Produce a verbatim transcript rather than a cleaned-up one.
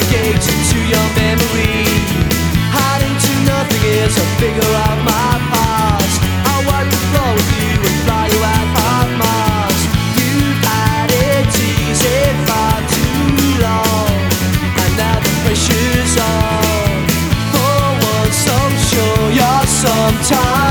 gate into your memory. Hiding to nothing is a figure of my past. I wipe the floor with you and fly you out of Mars. You've had it easy far too long, and now the pressure's on. For once I'm sure you're sometime